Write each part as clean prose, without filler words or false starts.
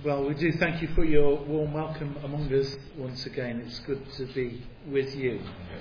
Well, we do thank you for your warm welcome among us once again. It's good to be with you.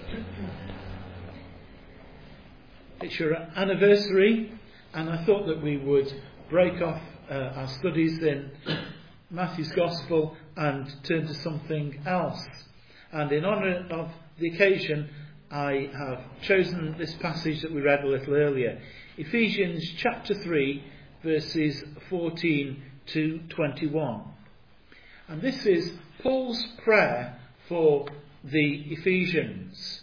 It's your anniversary, and I thought that we would break off our studies in Matthew's Gospel and turn to something else. And in honour of the occasion, I have chosen this passage that we read a little earlier. Ephesians chapter 3, verses 14 to 21. And this is Paul's prayer for the Ephesians.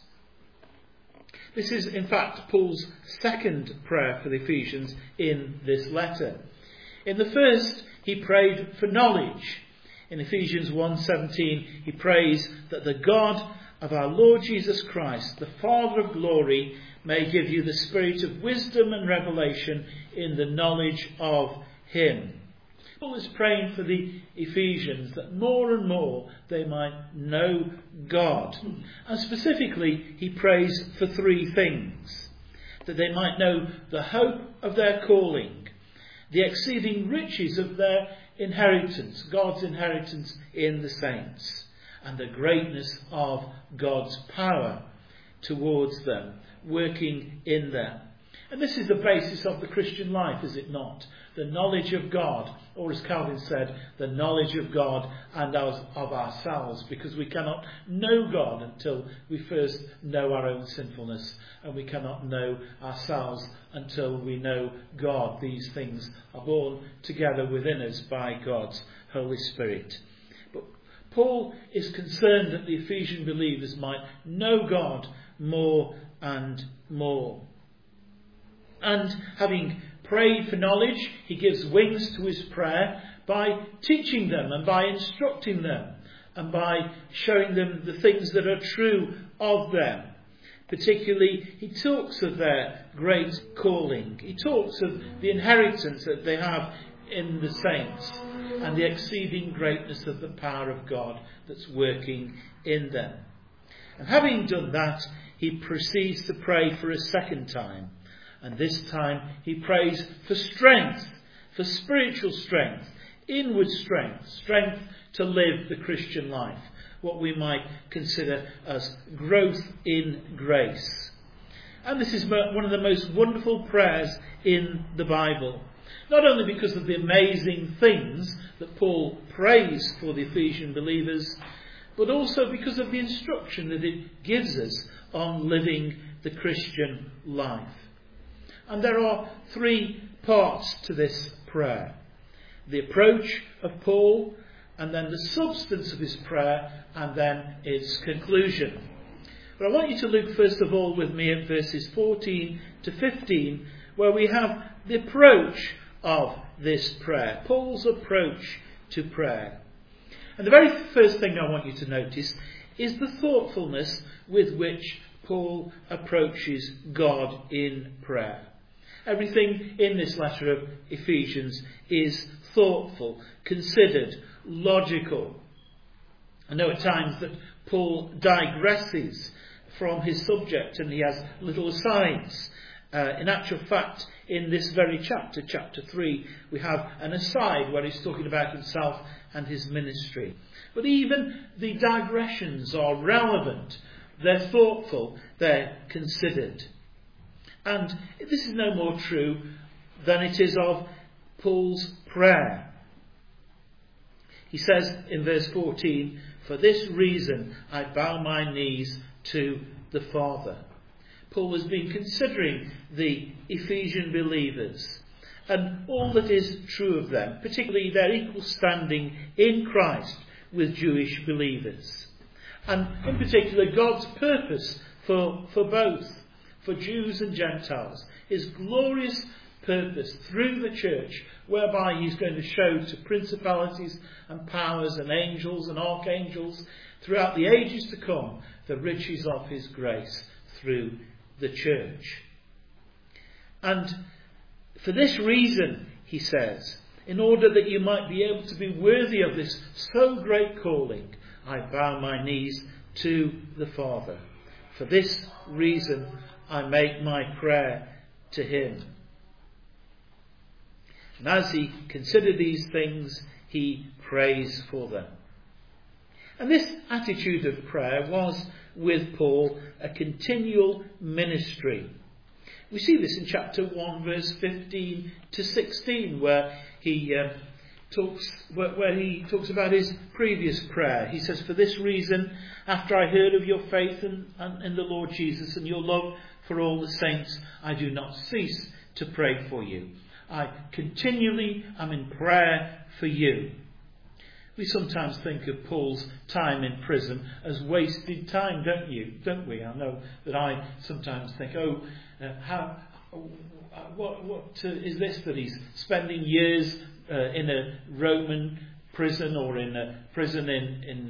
This is, in fact, Paul's second prayer for the Ephesians in this letter. In the first, he prayed for knowledge. In Ephesians 1:17, he prays that the God of our Lord Jesus Christ, the Father of glory, may give you the spirit of wisdom and revelation in the knowledge of him. Paul is praying for the Ephesians that more and more they might know God. And specifically, he prays for three things. That they might know the hope of their calling, the exceeding riches of their inheritance, God's inheritance in the saints, and the greatness of God's power towards them, working in them. And this is the basis of the Christian life, is it not? The knowledge of God, or as Calvin said, the knowledge of God and of ourselves, because we cannot know God until we first know our own sinfulness, and we cannot know ourselves until we know God. These things are born together within us by God's Holy Spirit. But Paul is concerned that the Ephesian believers might know God more and more. And having prayed for knowledge, he gives wings to his prayer by teaching them and by instructing them and by showing them the things that are true of them. Particularly, he talks of their great calling. He talks of the inheritance that they have in the saints and the exceeding greatness of the power of God that's working in them. And having done that, he proceeds to pray for a second time. And this time he prays for strength, for spiritual strength, inward strength, strength to live the Christian life, what we might consider as growth in grace. And this is one of the most wonderful prayers in the Bible, not only because of the amazing things that Paul prays for the Ephesian believers, but also because of the instruction that it gives us on living the Christian life. And there are three parts to this prayer. The approach of Paul, and then the substance of his prayer, and then its conclusion. But I want you to look first of all with me at verses 14 to 15, where we have the approach of this prayer. Paul's approach to prayer. And the very first thing I want you to notice is the thoughtfulness with which Paul approaches God in prayer. Everything in this letter of Ephesians is thoughtful, considered, logical. I know at times that Paul digresses from his subject and he has little asides. In actual fact, in this very chapter, chapter 3, we have an aside where he's talking about himself and his ministry. But even the digressions are relevant. They're thoughtful, they're considered. And this is no more true than it is of Paul's prayer. He says in verse 14, "For this reason I bow my knees to the Father." Paul has been considering the Ephesian believers and all that is true of them, particularly their equal standing in Christ with Jewish believers. And in particular, God's purpose for both. For Jews and Gentiles, his glorious purpose through the church, whereby he's going to show to principalities and powers and angels and archangels throughout the ages to come the riches of his grace through the church. And for this reason, he says, in order that you might be able to be worthy of this so great calling, I bow my knees to the Father. For this reason, I make my prayer to him. And as he considered these things, he prays for them. And this attitude of prayer was, with Paul, a continual ministry. We see this in chapter 1, verse 15 to 16, where he talks about his previous prayer. He says, "For this reason, after I heard of your faith in the Lord Jesus and your love for all the saints, I do not cease to pray for you. I continually am in prayer for you." We sometimes think of Paul's time in prison as wasted time, don't we? I know that I sometimes think, what is this that he's spending years in a Roman prison or in a prison in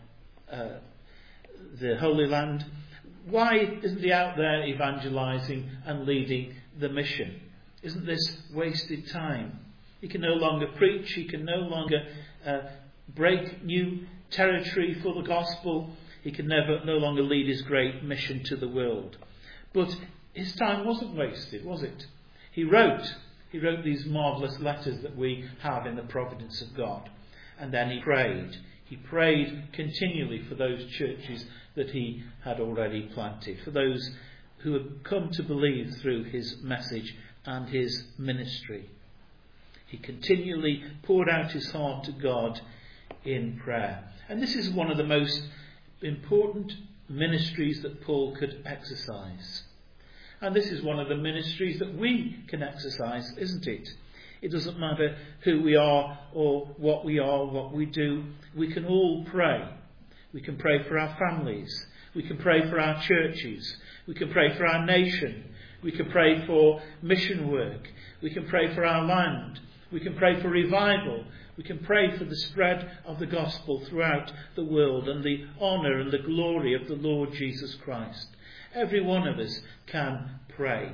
the Holy Land? Why isn't he out there evangelising and leading the mission? Isn't this wasted time? He can no longer preach. He can no longer break new territory for the gospel. He can no longer lead his great mission to the world. But his time wasn't wasted, was it? He wrote these marvellous letters that we have in the providence of God. And then he prayed. He prayed continually for those churches that he had already planted, for those who had come to believe through his message and his ministry. He continually poured out his heart to God in prayer. And this is one of the most important ministries that Paul could exercise. And this is one of the ministries that we can exercise, isn't it? It doesn't matter who we are or what we do. We can all pray. We can pray for our families. We can pray for our churches. We can pray for our nation. We can pray for mission work. We can pray for our land. We can pray for revival. We can pray for the spread of the gospel throughout the world and the honour and the glory of the Lord Jesus Christ. Every one of us can pray.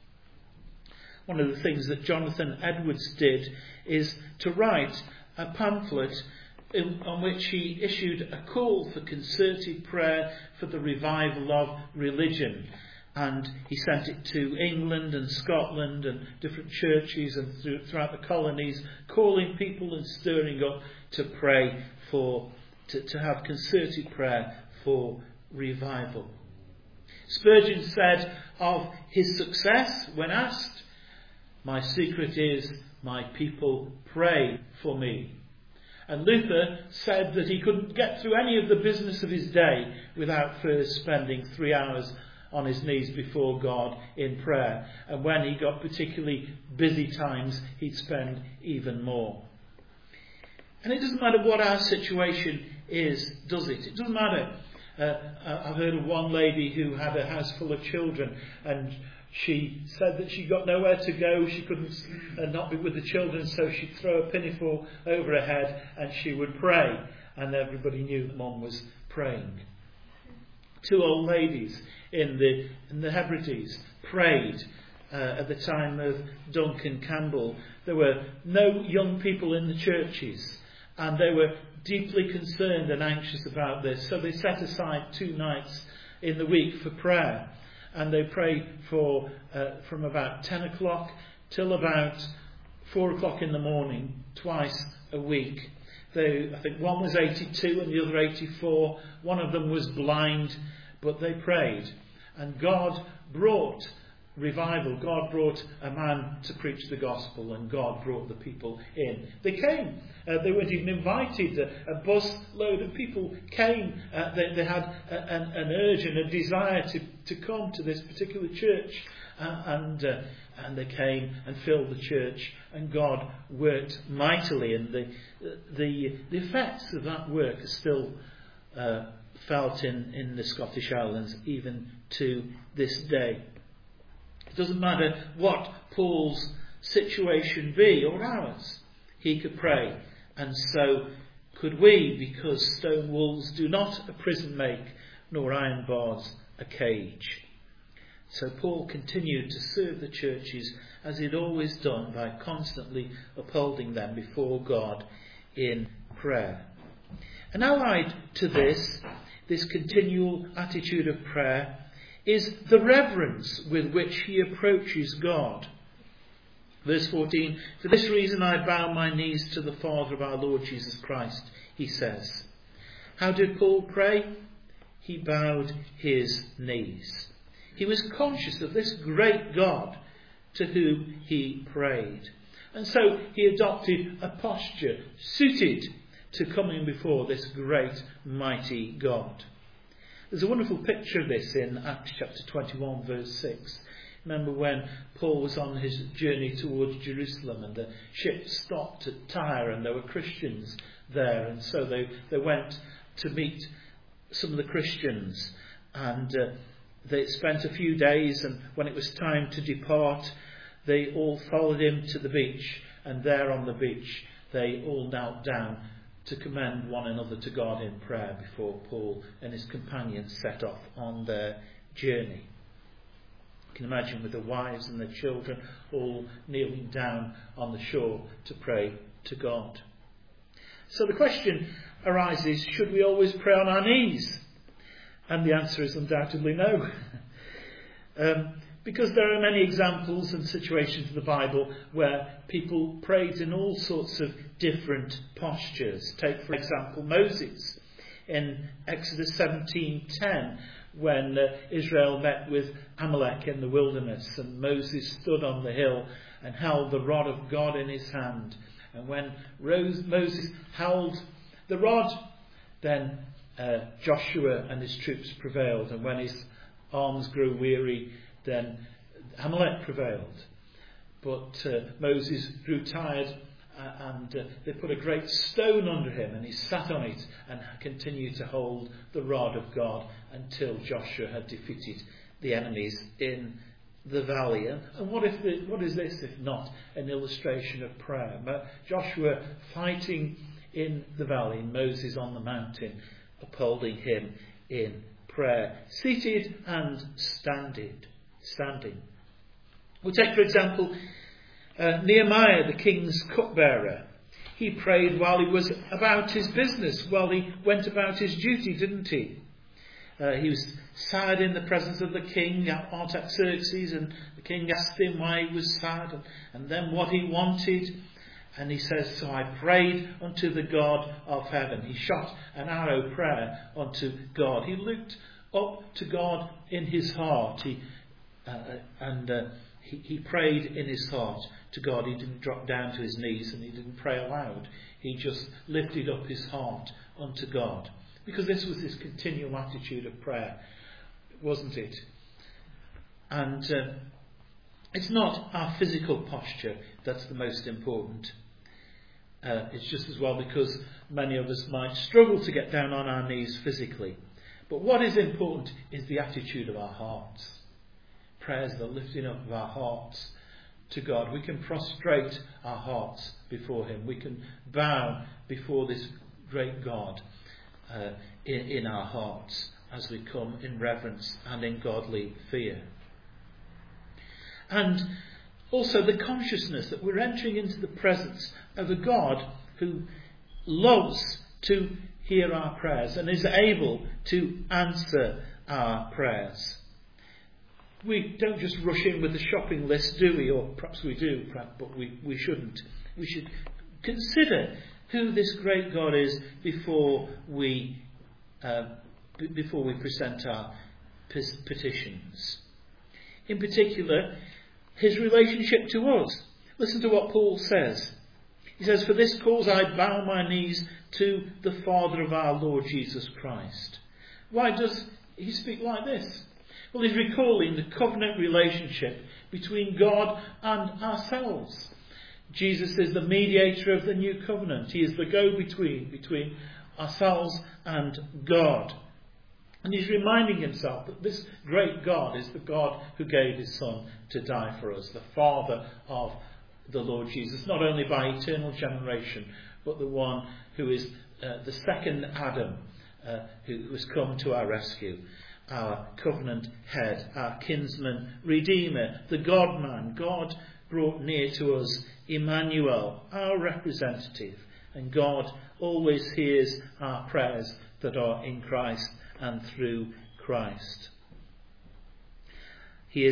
One of the things that Jonathan Edwards did is to write a pamphlet on which he issued a call for concerted prayer for the revival of religion. And he sent it to England and Scotland and different churches and throughout the colonies, calling people and stirring up to pray to have concerted prayer for revival. Spurgeon said of his success when asked, "My secret is my people pray for me." And Luther said that he couldn't get through any of the business of his day without first spending 3 hours on his knees before God in prayer. And when he got particularly busy times, he'd spend even more. And it doesn't matter what our situation is, does it? It doesn't matter. I've heard of one lady who had a house full of children, and she said that she got nowhere to go. She couldn't not be with the children, so she'd throw a pinafore over her head and she would pray. And everybody knew that Mum was praying. 2 old ladies in the Hebrides prayed at the time of Duncan Campbell. There were no young people in the churches, and they were deeply concerned and anxious about this. So they set aside 2 nights in the week for prayer, and they prayed for from about 10 o'clock till about 4 o'clock in the morning, twice a week. I think one was 82 and the other 84. One of them was blind, but they prayed. And God brought revival. God brought a man to preach the gospel, and God brought the people in. They came. They weren't even invited. A bus load of people came. They had an urge and a desire to come to this particular church. And they came and filled the church, and God worked mightily. And the effects of that work are still felt in the Scottish Islands even to this day. It doesn't matter what Paul's situation be or ours. He could pray, and so could we, because stone walls do not a prison make, nor iron bars a cage. So Paul continued to serve the churches as he'd always done, by constantly upholding them before God in prayer. And allied to this continual attitude of prayer, is the reverence with which he approaches God. Verse 14, for this reason I bow my knees to the Father of our Lord Jesus Christ, he says. How did Paul pray? He bowed his knees. He was conscious of this great God to whom he prayed. And so he adopted a posture suited to coming before this great, mighty God. There's a wonderful picture of this in Acts chapter 21, verse 6. Remember when Paul was on his journey towards Jerusalem and the ship stopped at Tyre and there were Christians there, and so they went to meet some of the Christians, and they spent a few days, and when it was time to depart, they all followed him to the beach, and there on the beach they all knelt down to commend one another to God in prayer before Paul and his companions set off on their journey. You can imagine with the wives and the children all kneeling down on the shore to pray to God. So the question arises, should we always pray on our knees? And the answer is undoubtedly no. Because there are many examples and situations in the Bible where people prayed in all sorts of different postures. Take, for example, Moses in Exodus 17:10, when Israel met with Amalek in the wilderness, and Moses stood on the hill and held the rod of God in his hand. And when Moses held the rod, then Joshua and his troops prevailed, and when his arms grew weary, then Amalek prevailed. But Moses grew tired, and they put a great stone under him, and he sat on it and continued to hold the rod of God until Joshua had defeated the enemies in the valley. And what is this if not an illustration of prayer? Joshua fighting in the valley, Moses on the mountain upholding him in prayer, seated and standing. We'll take, for example, Nehemiah, the king's cupbearer. He prayed while he was about his business, while he went about his duty, didn't he? He was sad in the presence of the king, Artaxerxes, and the king asked him why he was sad and then what he wanted. And he says, so I prayed unto the God of heaven. He shot an arrow prayer unto God. He looked up to God in his heart. He prayed in his heart to God. He didn't drop down to his knees and he didn't pray aloud. He just lifted up his heart unto God. Because this was his continual attitude of prayer, wasn't it? And it's not our physical posture that's the most important. It's just as well because many of us might struggle to get down on our knees physically. But what is important is the attitude of our hearts. Prayer is the lifting up of our hearts to God. We can prostrate our hearts before him. We can bow before this great God in our hearts as we come in reverence and in godly fear. And also the consciousness that we're entering into the presence of a God who loves to hear our prayers and is able to answer our prayers. We don't just rush in with a shopping list, do we? Or perhaps we do, but we shouldn't. We should consider who this great God is before we present our petitions. In particular, his relationship to us. Listen to what Paul says. He says, for this cause I bow my knees to the Father of our Lord Jesus Christ. Why does he speak like this? Well, he's recalling the covenant relationship between God and ourselves. Jesus is the mediator of the new covenant. He is the go-between between ourselves and God. And he's reminding himself that this great God is the God who gave his Son to die for us, the Father of the Lord Jesus, not only by eternal generation, but the one who is the second Adam, who has come to our rescue, our covenant head, our kinsman redeemer, the God-man, God brought near to us, Emmanuel, our representative. And God always hears our prayers that are in Christ and through Christ. He is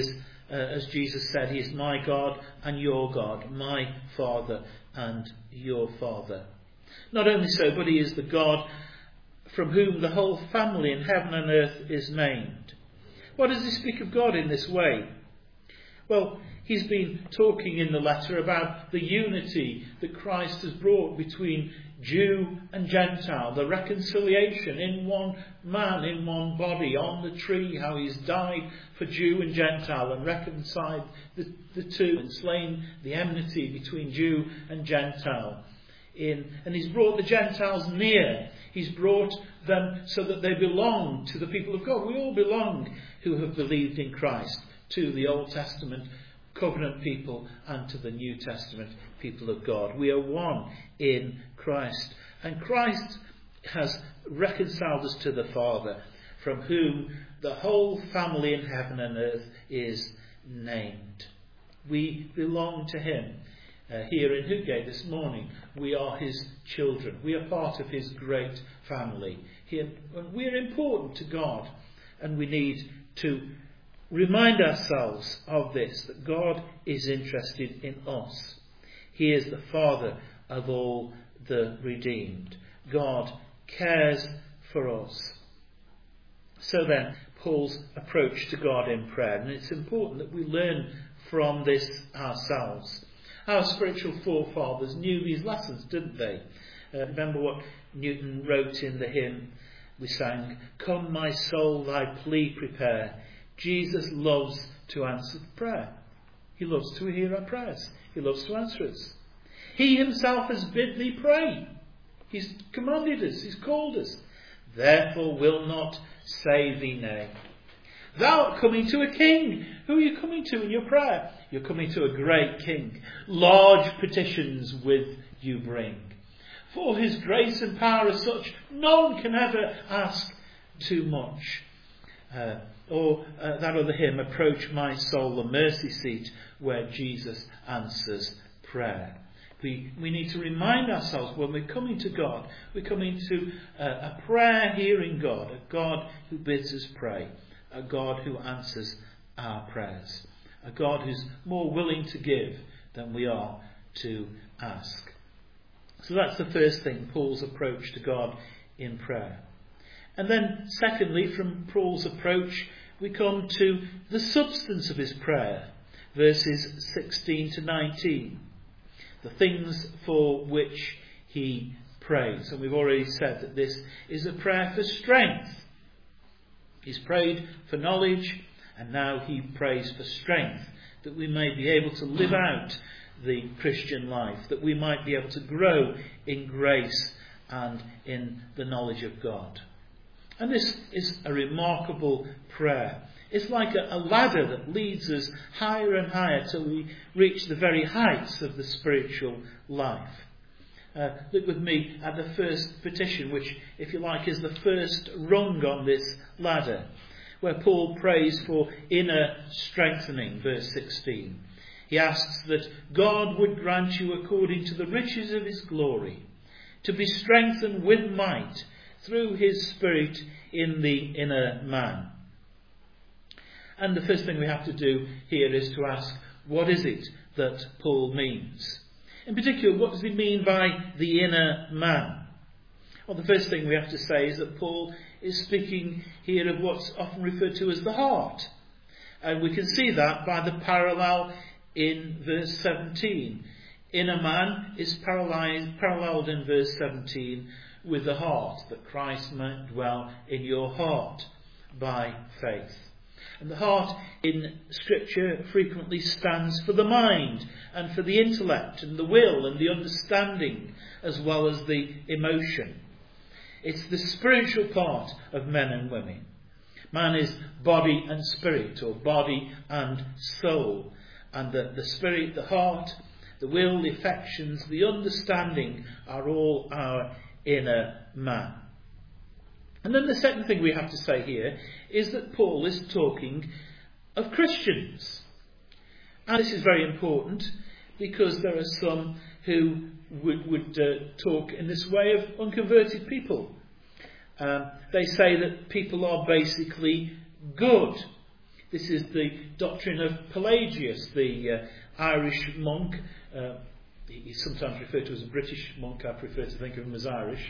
as Jesus said, he is my God and your God, my Father and your Father. Not only so, but he is the God from whom the whole family in heaven and earth is named. Why does he speak of God in this way? Well, he's been talking in the letter about the unity that Christ has brought between Jew and Gentile, the reconciliation in one man, in one body, on the tree, how he's died for Jew and Gentile and reconciled the two and slain the enmity between Jew and Gentile. And he's brought the Gentiles near. He's brought them so that they belong to the people of God. We all belong who have believed in Christ to the Old Testament covenant people and to the New Testament people of God. We are one in Christ. And Christ has reconciled us to the Father, from whom the whole family in heaven and earth is named. We belong to him. Here in Hoogate this morning, we are his children. We are part of his great family. We are important to God, and we need to remind ourselves of this, that God is interested in us. He is the Father of all the redeemed. God cares for us. So then, Paul's approach to God in prayer, and it's important that we learn from this ourselves. Our spiritual forefathers knew these lessons, didn't they? Remember what Newton wrote in the hymn we sang, "Come my soul, thy plea prepare. Jesus loves to answer prayer." He loves to hear our prayers. He loves to answer us. He himself has bid thee pray. He's commanded us. He's called us. Therefore will not say thee nay. Thou art coming to a king. Who are you coming to in your prayer? You're coming to a great king. Large petitions with you bring. For his grace and power is such, none can ever ask too much. Or that other hymn, "Approach my soul, the mercy seat where Jesus answers prayer." We need to remind ourselves when we're coming to God, we're coming to a prayer-hearing God, a God who bids us pray, a God who answers our prayers, a God who's more willing to give than we are to ask. So that's the first thing, Paul's approach to God in prayer. And then secondly, from Paul's approach, we come to the substance of his prayer, verses 16 to 19. The things for which he prays. And we've already said that this is a prayer for strength. He's prayed for knowledge, and now he prays for strength, that we may be able to live out the Christian life, that we might be able to grow in grace and in the knowledge of God. And this is a remarkable prayer. It's like a ladder that leads us higher and higher till we reach the very heights of the spiritual life. Look with me at the first petition, which, if you like, is the first rung on this ladder, where Paul prays for inner strengthening, verse 16. He asks that God would grant you, according to the riches of his glory, to be strengthened with might through his Spirit in the inner man. And the first thing we have to do here is to ask, what is it that Paul means? In particular, what does he mean by the inner man? Well, the first thing we have to say is that Paul is speaking here of what's often referred to as the heart. And we can see that by the parallel in verse 17. Inner man is paralleled in verse 17 with the heart, that Christ might dwell in your heart by faith. And the heart in Scripture frequently stands for the mind and for the intellect and the will and the understanding, as well as the emotion. It's the spiritual part of men and women. Man is body and spirit, or body and soul. And the spirit, the heart, the will, the affections, the understanding are all our inner man. And then the second thing we have to say here is that Paul is talking of Christians. And this is very important because there are some who would talk in this way of unconverted people. They say that people are basically good. This is the doctrine of Pelagius, the Irish monk. He's sometimes referred to as a British monk. I prefer to think of him as Irish.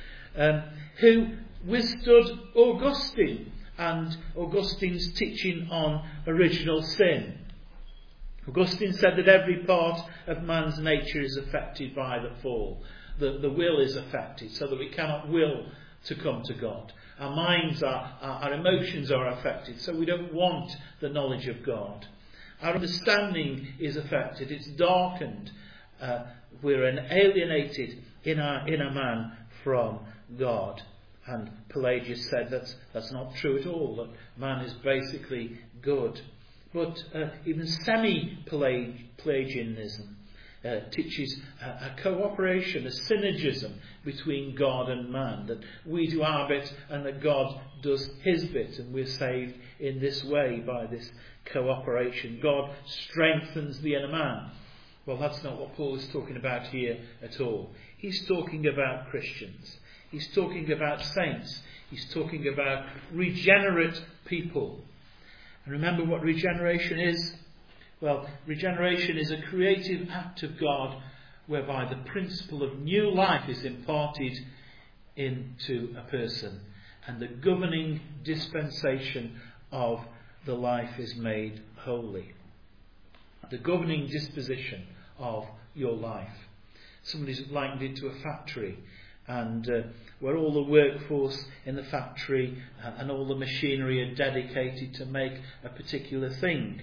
Who withstood Augustine and Augustine's teaching on original sin. Augustine said that every part of man's nature is affected by the fall. The will is affected, so that we cannot will to come to God. Our minds, our emotions are affected, so we don't want the knowledge of God. Our understanding is affected, it's darkened. We're alienated in our inner man from God. And Pelagius said that's not true at all, that man is basically good. But even semi-Pelagianism teaches a cooperation, a synergism between God and man, that we do our bit and that God does his bit, and we're saved in this way by this cooperation. God strengthens the inner man. Well, that's not what Paul is talking about here at all. He's talking about Christians. He's talking about saints. He's talking about regenerate people. And remember what regeneration is? Well, regeneration is a creative act of God whereby the principle of new life is imparted into a person, and the governing dispensation of the life is made holy. The governing disposition of your life. Somebody's likened it to a factory, and where all the workforce in the factory and all the machinery are dedicated to make a particular thing,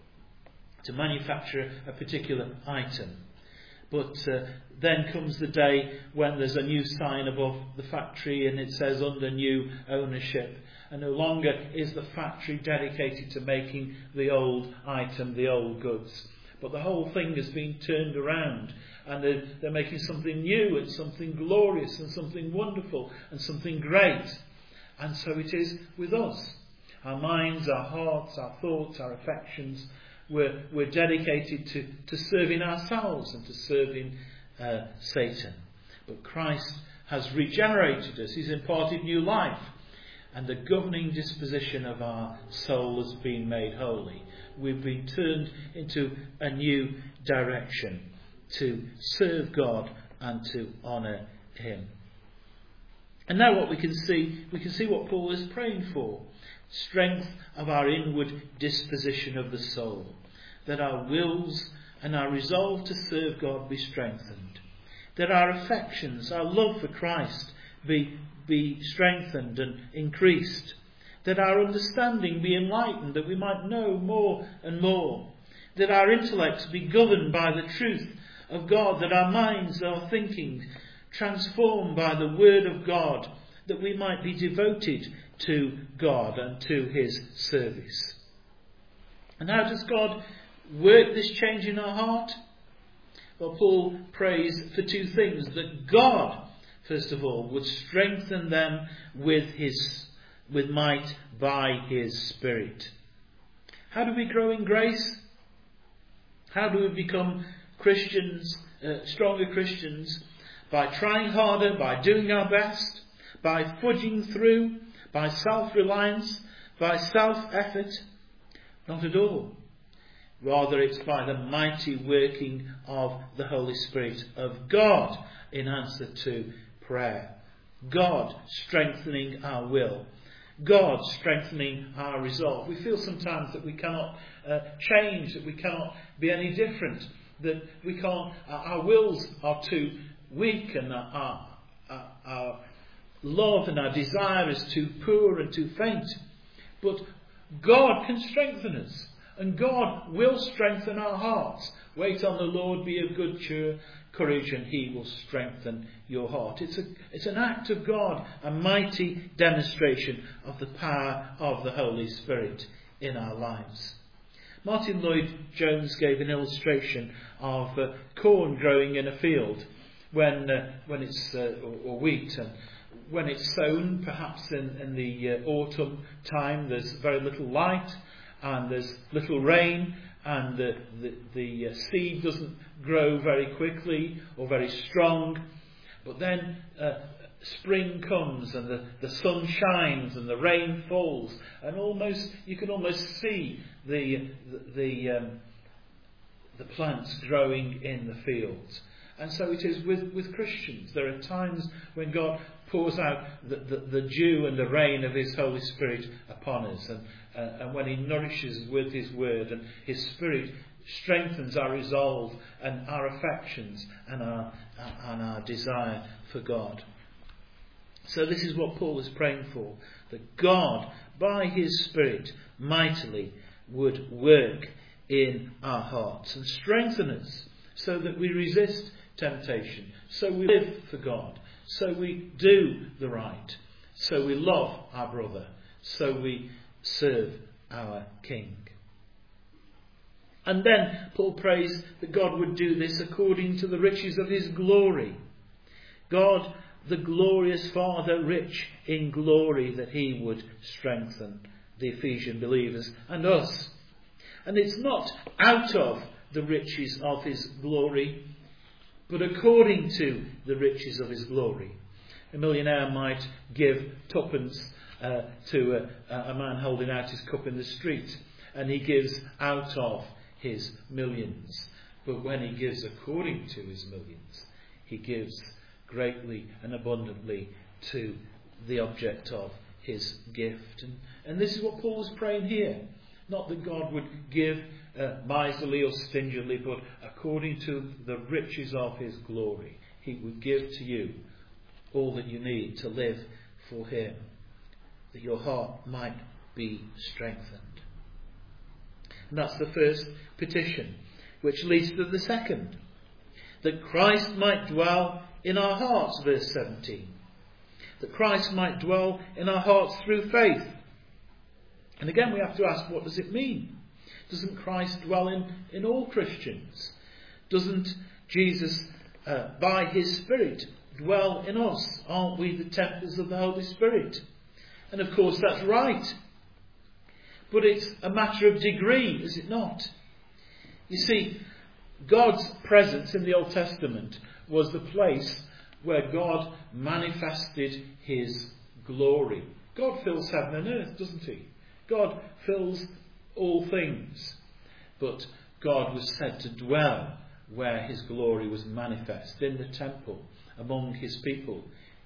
to manufacture a particular item. But then comes the day when there's a new sign above the factory and it says under new ownership, and no longer is the factory dedicated to making the old item, the old goods, but the whole thing has been turned around, and they're making something new and something glorious and something wonderful and something great. And so it is with us. Our minds, our hearts, our thoughts, our affections, we're dedicated to serving ourselves and to serving Satan. But Christ has regenerated us. He's imparted new life. And the governing disposition of our soul has been made holy. We've been turned into a new direction to serve God and to honour him. And now what we can see what Paul is praying for. Strength of our inward disposition of the soul. That our wills and our resolve to serve God be strengthened. That our affections, our love for Christ be strengthened and increased. That our understanding be enlightened, that we might know more and more. That our intellects be governed by the truth of God, that our minds, our thinking, transformed by the word of God, that we might be devoted to God and to his service. And how does God work this change in our heart? Well, Paul prays for two things. That God, first of all, would strengthen them with might by his Spirit. How do we grow in grace? How do we become Christians, stronger Christians? By trying harder, by doing our best, by fudging through, by self-reliance, by self-effort? Not at all. Rather, it's by the mighty working of the Holy Spirit of God in answer to prayer. God strengthening our will. God strengthening our resolve. We feel sometimes that we cannot change, that we cannot be any different, that we can't. Our wills are too weak, and our love and our desire is too poor and too faint. But God can strengthen us, and God will strengthen our hearts. Wait on the Lord, be of good courage, and he will strengthen your heart. It's an act of God, a mighty demonstration of the power of the Holy Spirit in our lives. Martin Lloyd-Jones gave an illustration of corn growing in a field when it's or wheat, and when it's sown, perhaps in the autumn time, there's very little light and there's little rain, and the seed doesn't grow very quickly or very strong. But then spring comes and the sun shines and the rain falls, and you can almost see the plants growing in the fields. And so it is with Christians. There are times when God pours out the dew and the rain of His Holy Spirit upon us, and when He nourishes us with His word, and His Spirit strengthens our resolve and our affections and our desire for God. So this is what Paul is praying for, that God, by His Spirit, mightily would work in our hearts and strengthen us so that we resist temptation, so we live for God, so we do the right, so we love our brother, so we serve our King. And then Paul prays that God would do this according to the riches of His glory. God, the glorious Father, rich in glory, that He would strengthen the Ephesian believers and us. And it's not out of the riches of His glory, but according to the riches of His glory. A millionaire might give tuppence to a man holding out his cup in the street, and he gives out of his millions. But when he gives according to his millions, he gives greatly and abundantly to the object of his gift. And this is what Paul is praying here. Not that God would give miserly or stingily, but according to the riches of His glory, He would give to you all that you need to live for Him, that your heart might be strengthened. And that's the first petition, which leads to the second, that Christ might dwell in our hearts, verse 17. That Christ might dwell in our hearts through faith. And again we have to ask, what does it mean? Doesn't Christ dwell in all Christians? Doesn't Jesus, by His Spirit, dwell in us? Aren't we the temples of the Holy Spirit? And of course that's right. But it's a matter of degree, is it not? You see, God's presence in the Old Testament was the place where God manifested His glory. God fills heaven and earth, doesn't He? God fills all things. But God was said to dwell where His glory was manifest, in the temple, among His people,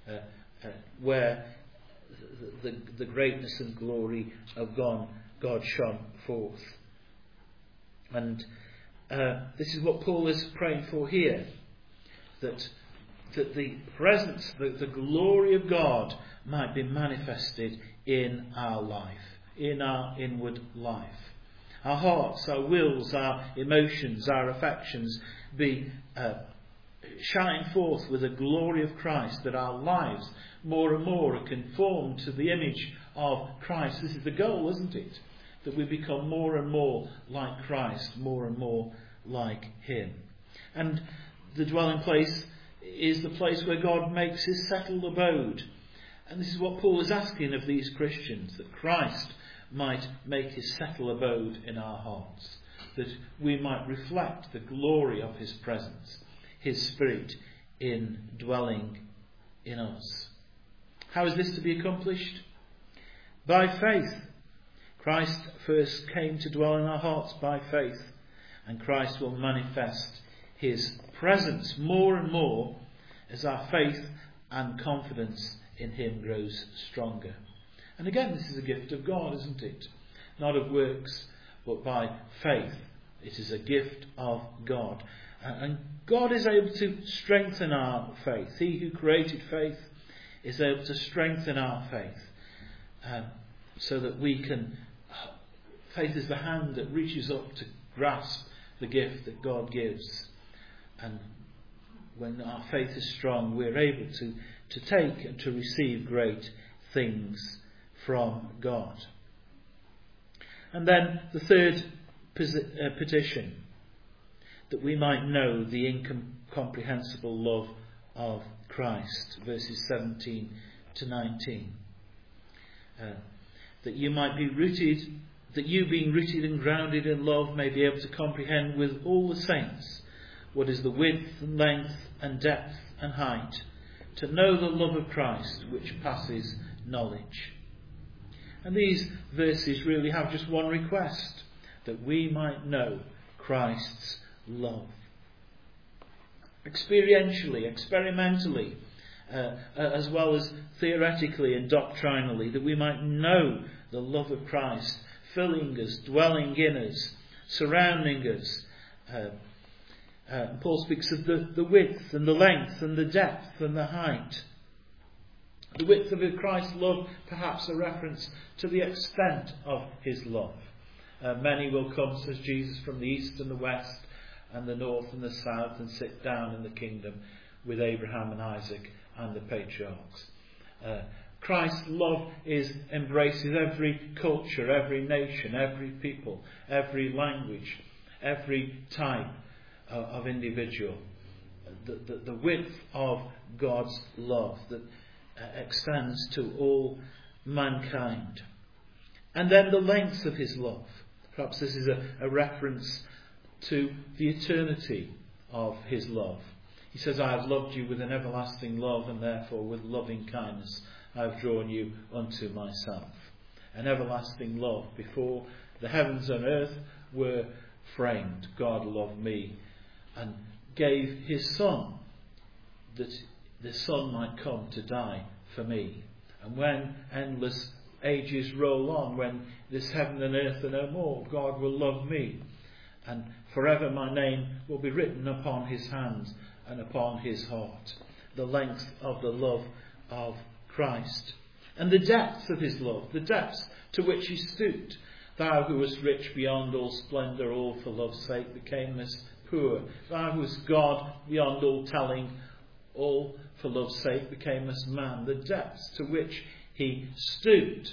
where the greatness and glory of God shone forth. And this is what Paul is praying for here, that the presence, the glory of God might be manifested in our life, in our inward life. Our hearts, our wills, our emotions, our affections be shine forth with the glory of Christ, that our lives more and more are conformed to the image of Christ. This is the goal, isn't it? That we become more and more like Christ, more and more like Him. And the dwelling place is the place where God makes His settled abode. And this is what Paul is asking of these Christians, that Christ might make His settled abode in our hearts, that we might reflect the glory of His presence, His Spirit in dwelling in us. How is this to be accomplished? By faith. Christ first came to dwell in our hearts by faith, and Christ will manifest His presence more and more as our faith and confidence in Him grows stronger. And again, this is a gift of God, isn't it? Not of works, but by faith. It is a gift of God. And God is able to strengthen our faith. He who created faith is able to strengthen our faith, so that we can... Faith is the hand that reaches up to grasp the gift that God gives. And when our faith is strong, we're able to take and to receive great things from God. And then the third petition, that we might know the incomprehensible love of Christ, verses 17 to 19. That you might be rooted, that you being rooted and grounded in love may be able to comprehend with all the saints what is the width and length and depth and height, to know the love of Christ which passes knowledge. And these verses really have just one request, that we might know Christ's love. Experientially, experimentally, as well as theoretically and doctrinally, that we might know the love of Christ filling us, dwelling in us, surrounding us. Paul speaks of the width and the length and the depth and the height. The width of Christ's love, perhaps a reference to the extent of his love. Many will come, says Jesus, from the east and the west and the north and the south, and sit down in the kingdom with Abraham and Isaac and the patriarchs. Christ's love embraces every culture, every nation, every people, every language, every type of individual. The width of God's love that extends to all mankind. And then the length of his love. Perhaps this is a reference to the eternity of his love. He says, I have loved you with an everlasting love, and therefore with loving kindness I have drawn you unto myself. An everlasting love. Before the heavens and earth were framed, God loved me and gave his Son, that the Son might come to die for me. And when endless ages roll on, when this heaven and earth are no more, God will love me, and forever my name will be written upon his hands and upon his heart. The length of the love of Christ. And the depth of his love, the depths to which he stooped. Thou who wast rich beyond all splendour, all for love's sake becamest poor. Thou who wast God beyond all telling, all for love's sake becamest man. The depths to which he stooped.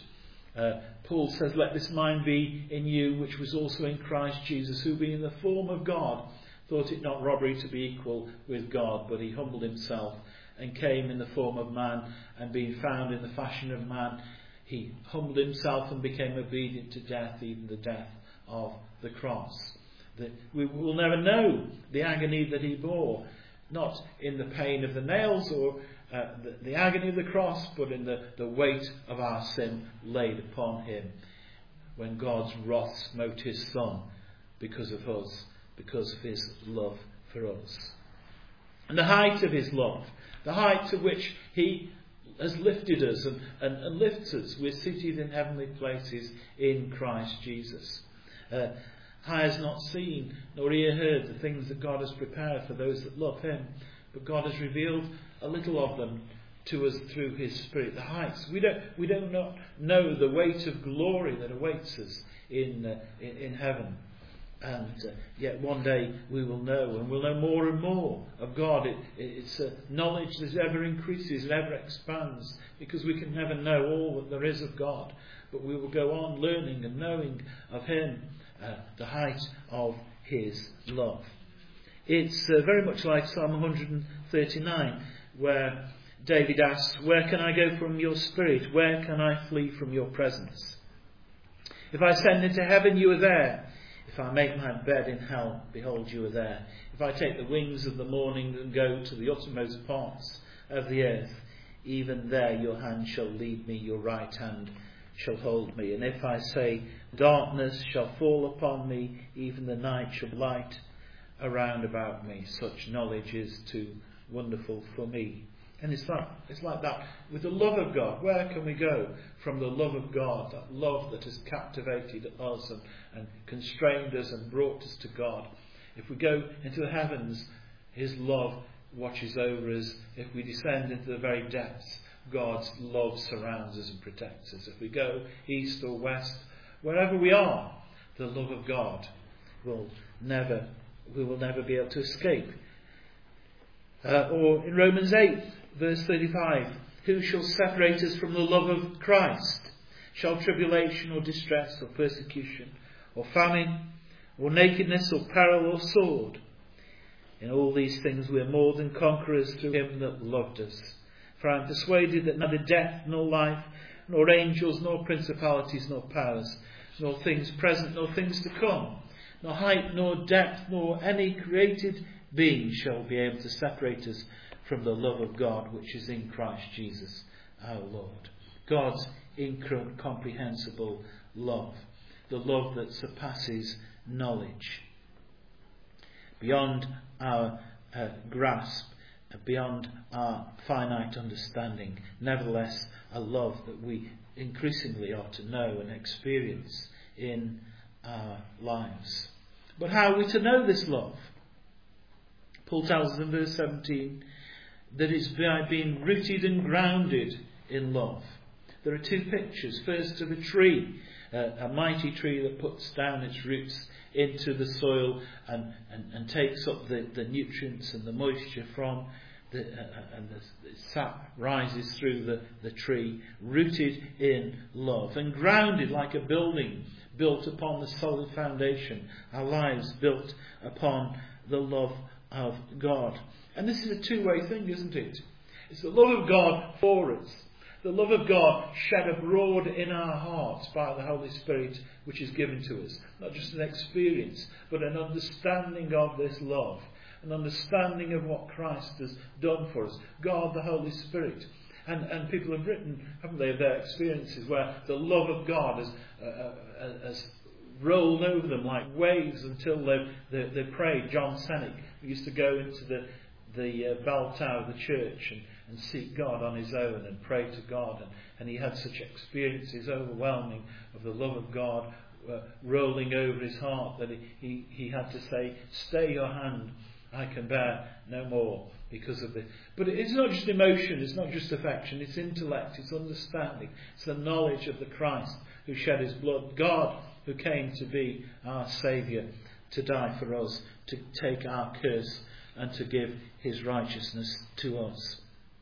Paul says, let this mind be in you, which was also in Christ Jesus, who being in the form of God, thought it not robbery to be equal with God, but he humbled himself and came in the form of man, and being found in the fashion of man, he humbled himself and became obedient to death, even the death of the cross. That we will never know the agony that he bore, not in the pain of the nails or the agony of the cross, but in the weight of our sin laid upon him, when God's wrath smote his Son because of us, because of his love for us. And the height of his love, the height to which he has lifted us and lifts us. We're seated in heavenly places in Christ Jesus. Eye has not seen, nor ear heard the things that God has prepared for those that love him. But God has revealed a little of them to us through his Spirit. The heights. We don't know the weight of glory that awaits us in heaven. And yet one day we will know, and we'll know more and more of God. It's a knowledge that ever increases and ever expands, because we can never know all that there is of God. But we will go on learning and knowing of him, the height of his love. It's very much like Psalm 139, where David asks, where can I go from your Spirit? Where can I flee from your presence? If I ascend into heaven, you are there. If I make my bed in hell, behold, you are there. If I take the wings of the morning and go to the uttermost parts of the earth, even there your hand shall lead me, your right hand shall hold me. And if I say, darkness shall fall upon me, even the night shall light around about me. Such knowledge is too wonderful for me. And it's like that with the love of God. Where can we go from the love of God, that love that has captivated us and constrained us and brought us to God? If we go into the heavens, his love watches over us. If we descend into the very depths, God's love surrounds us and protects us. If we go east or west, wherever we are, the love of God we will never be able to escape. Or in Romans 8, verse 35, who shall separate us from the love of Christ? Shall tribulation or distress or persecution or famine or nakedness or peril or sword? In all these things we are more than conquerors through him that loved us. For I am persuaded that neither death nor life, nor angels, nor principalities, nor powers, nor things present, nor things to come, nor height, nor depth, nor any created being shall be able to separate us from the love of God which is in Christ Jesus our Lord. God's incomprehensible love, the love that surpasses knowledge, beyond our grasp, beyond our finite understanding, nevertheless a love that we increasingly ought to know and experience in our lives. But how are we to know this love? Paul tells us in verse 17 that it's by being rooted and grounded in love. There are two pictures. First of a tree, a mighty tree that puts down its roots into the soil and takes up the nutrients and the moisture from and the sap rises through the tree, rooted in love and grounded like a building built upon the solid foundation. Our lives built upon the love of God. And this is a two-way thing, isn't it? It's the love of God for us. The love of God shed abroad in our hearts by the Holy Spirit which is given to us. Not just an experience, but an understanding of this love. An understanding of what Christ has done for us. God, the Holy Spirit. And people have written, haven't they, of their experiences where the love of God has rolled over them like waves until they prayed. John Sennick used to go into the bell tower of the church and seek God on his own and pray to God. And he had such experiences overwhelming of the love of God rolling over his heart that he had to say, "Stay your hand, I can bear no more," because of this. But it's not just emotion, it's not just affection, it's intellect, it's understanding, it's the knowledge of the Christ who shed his blood, God who came to be our Saviour, to die for us, to take our curse and to give his righteousness to us.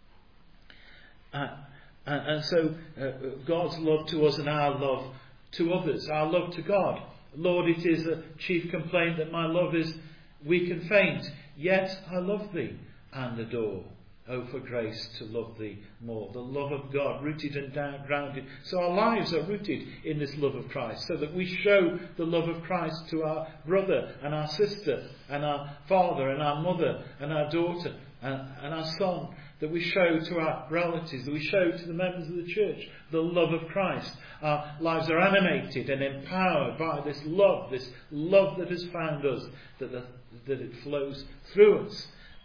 And so God's love to us and our love to others, our love to God. Lord, it is a chief complaint that my love is weak and faint, yet I love thee and adore. Oh, for grace to love thee more. The love of God, rooted and grounded. So our lives are rooted in this love of Christ, so that we show the love of Christ to our brother and our sister and our father and our mother and our daughter and our son. That we show to our relatives, that we show to the members of the church the love of Christ. Our lives are animated and empowered by this love that has found us, that it flows through us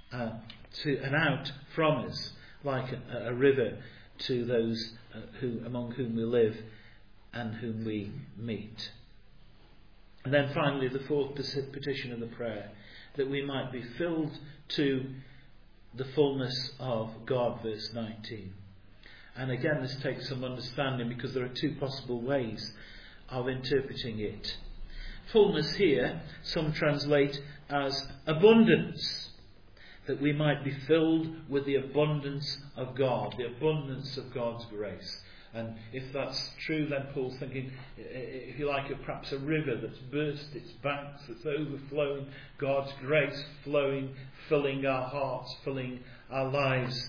and out from us like a river to those among whom we live and whom we meet. And then finally, the fourth petition of the prayer, that we might be filled to the fullness of God, verse 19. And again, this takes some understanding because there are two possible ways of interpreting it. Fullness here, some translate as abundance, that we might be filled with the abundance of God, the abundance of God's grace. And if that's true, then Paul's thinking, if you like, perhaps a river that's burst its banks, that's overflowing, God's grace flowing, filling our hearts, filling our lives.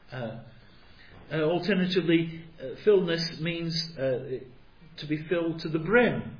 Alternatively, fullness means to be filled to the brim.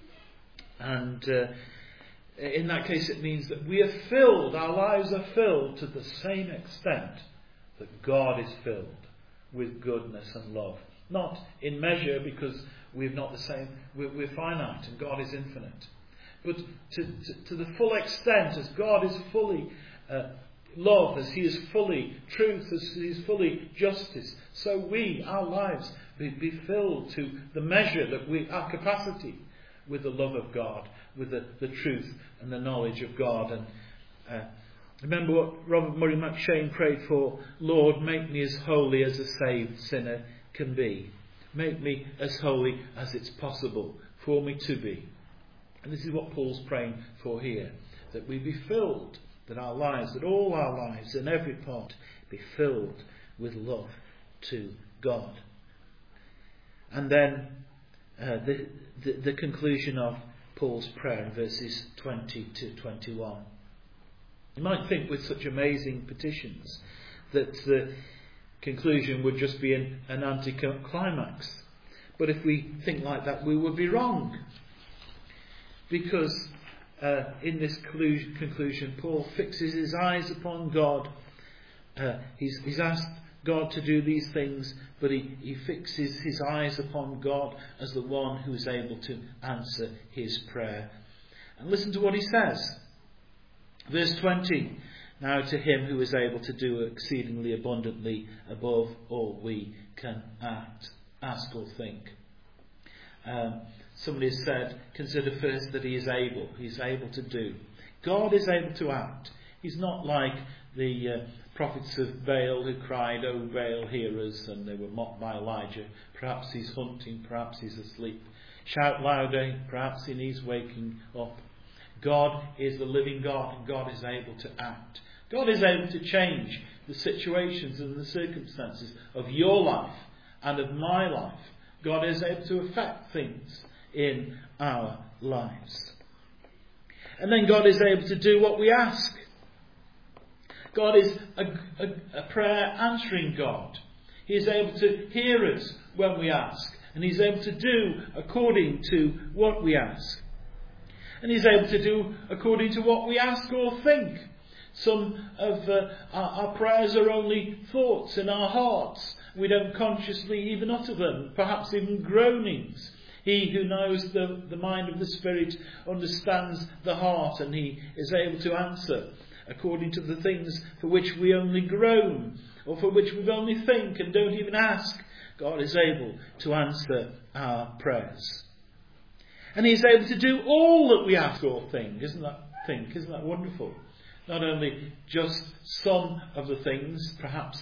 And in that case it means that we are filled, our lives are filled to the same extent that God is filled with goodness and love. Not in measure, because we're not the same, we're finite and God is infinite. But to the full extent, as God is fully love, as he is fully truth, as he is fully justice, so our lives be filled to the measure that our capacity with the love of God, with the truth and the knowledge of God. And remember what Robert Murray McShane prayed for: Lord, make me as holy as a saved sinner can be. Make me as holy as it's possible for me to be. And this is what Paul's praying for here, that we be filled, that our lives, that all our lives in every part be filled with love to God. And then the conclusion of Paul's prayer in verses 20 to 21. You might think with such amazing petitions that the conclusion would just be an anticlimax. But if we think like that, we would be wrong. Because in this conclusion, Paul fixes his eyes upon God He's asked God to do these things, but he fixes his eyes upon God as the one who is able to answer his prayer. And listen to what he says. Verse 20. Now to him who is able to do exceedingly abundantly above all we can ask or think. Somebody has said, consider first that he is able. He's able to do. God is able to act. He's not like the prophets of Baal who cried, "O Baal, hear us," and they were mocked by Elijah. Perhaps he's hunting, perhaps he's asleep. Shout louder, perhaps he needs waking up. God is the living God, and God is able to act. God is able to change the situations and the circumstances of your life and of my life. God is able to affect things in our lives. And then God is able to do what we ask. God is a prayer answering God. He is able to hear us when we ask, and He's able to do according to what we ask. And He's able to do according to what we ask or think. Some of our prayers are only thoughts in our hearts. We don't consciously even utter them, perhaps even groanings. He who knows the mind of the Spirit understands the heart, and He is able to answer according to the things for which we only groan, or for which we only think and don't even ask. God is able to answer our prayers. And He is able to do all that we ask or think. Isn't that wonderful? Not only just some of the things, perhaps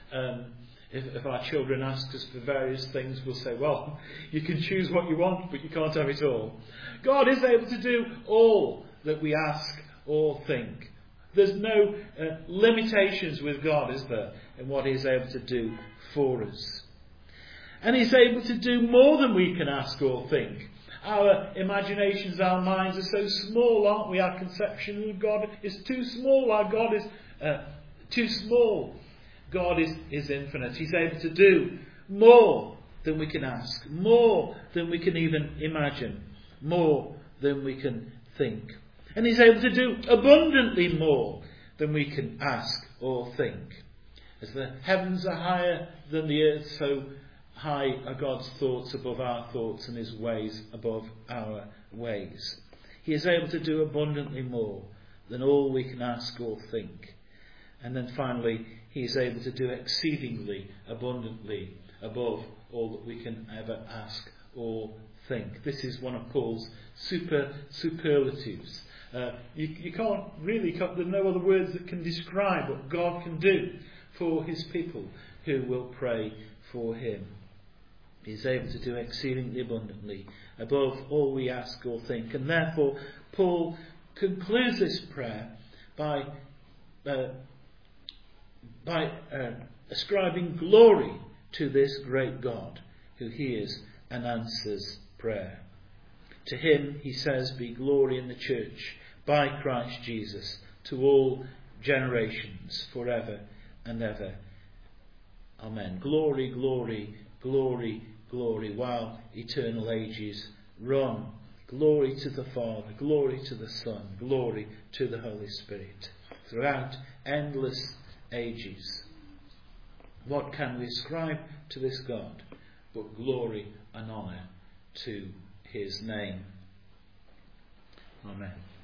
if our children ask us for various things, we'll say, well, you can choose what you want, but you can't have it all. God is able to do all that we ask or think. There's no limitations with God, is there, in what He is able to do for us. And He's able to do more than we can ask or think. Our imaginations, our minds are so small, aren't we? Our conception of God is too small. Our God is too small. God is infinite. He's able to do more than we can ask, more than we can even imagine, more than we can think. And He's able to do abundantly more than we can ask or think. As the heavens are higher than the earth, so high are God's thoughts above our thoughts, and His ways above our ways. He is able to do abundantly more than all we can ask or think. And then finally, He is able to do exceedingly abundantly above all that we can ever ask or think. This is one of Paul's superlatives. You can't really, there's no other words that can describe what God can do for His people who will pray for Him. He is able to do exceedingly abundantly above all we ask or think. And therefore, Paul concludes this prayer by ascribing glory to this great God who hears and answers prayer. To Him, he says, be glory in the church by Christ Jesus to all generations forever and ever. Amen. Glory, glory, glory, glory, while eternal ages run. Glory to the Father, glory to the Son, glory to the Holy Spirit, throughout endless ages. What can we ascribe to this God but glory and honour to His name? Amen.